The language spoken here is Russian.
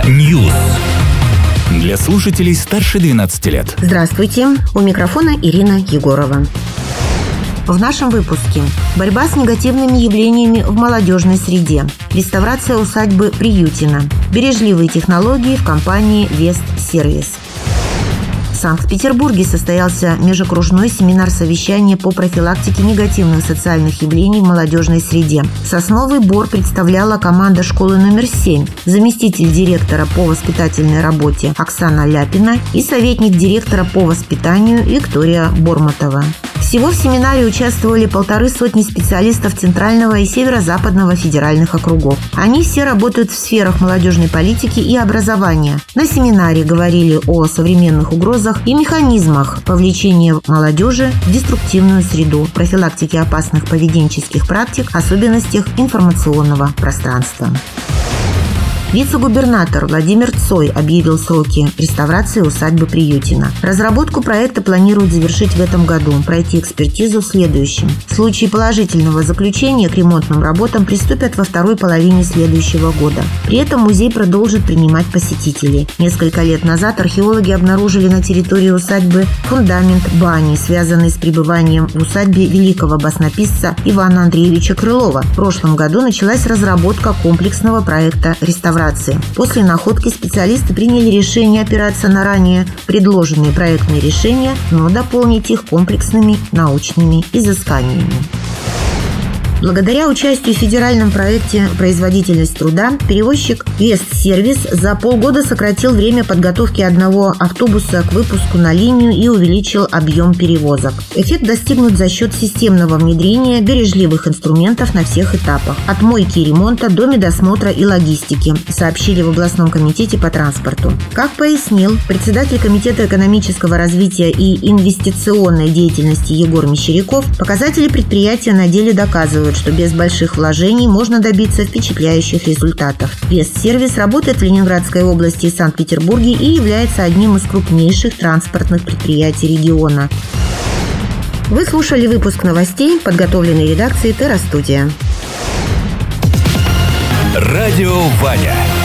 News. Для слушателей старше 12 лет. Здравствуйте, у микрофона Ирина Егорова. В нашем выпуске: борьба с негативными явлениями в молодежной среде, реставрация усадьбы Приютина, бережливые технологии в компании Вест-Сервис. В Санкт-Петербурге состоялся межокружной семинар-совещание по профилактике негативных социальных явлений в молодежной среде. Сосновый Бор представляла команда школы номер 7, заместитель директора по воспитательной работе Оксана Ляпина и советник директора по воспитанию Виктория Бормотова. Всего в семинаре участвовали 150 специалистов Центрального и Северо-Западного федеральных округов. Они все работают в сферах молодежной политики и образования. На семинаре говорили о современных угрозах и механизмах вовлечения молодежи в деструктивную среду, профилактике опасных поведенческих практик, особенностях информационного пространства. Вице-губернатор Владимир Цой объявил сроки реставрации усадьбы Приютина. Разработку проекта планируют завершить в этом году, пройти экспертизу в следующем. В случае положительного заключения к ремонтным работам приступят во второй половине следующего года. При этом музей продолжит принимать посетителей. Несколько лет назад археологи обнаружили на территории усадьбы фундамент бани, связанный с пребыванием в усадьбе великого баснописца Ивана Андреевича Крылова. В прошлом году началась разработка комплексного проекта реставрации. После находки специалисты приняли решение опираться на ранее предложенные проектные решения, но дополнить их комплексными научными изысканиями. Благодаря участию в федеральном проекте «Производительность труда» перевозчик Вест-Сервис за полгода сократил время подготовки одного автобуса к выпуску на линию и увеличил объем перевозок. Эффект достигнут за счет системного внедрения бережливых инструментов на всех этапах – от мойки и ремонта до медосмотра и логистики, сообщили в областном комитете по транспорту. Как пояснил председатель Комитета экономического развития и инвестиционной деятельности Егор Мещеряков, показатели предприятия на деле доказывают, что без больших вложений можно добиться впечатляющих результатов. Вест-Сервис работает в Ленинградской области и Санкт-Петербурге и является одним из крупнейших транспортных предприятий региона. Вы слушали выпуск новостей, подготовленный редакцией Терра Студия. Радио Ваня.